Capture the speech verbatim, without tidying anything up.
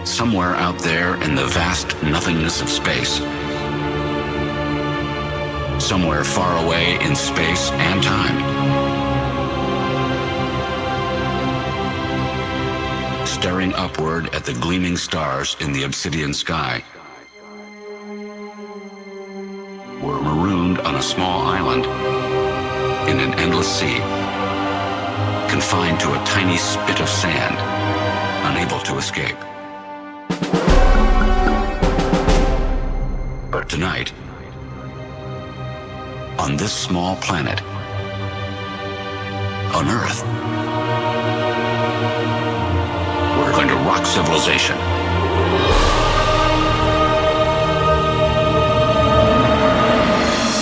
somewhere out there in the vast nothingness of space. Somewhere far away in space and time. Staring upward at the gleaming stars in the obsidian sky. We're marooned on a small island in an endless sea, confined to a tiny spit of sand, unable to escape. But tonight, on this small planet, on Earth, we're going to rock civilization.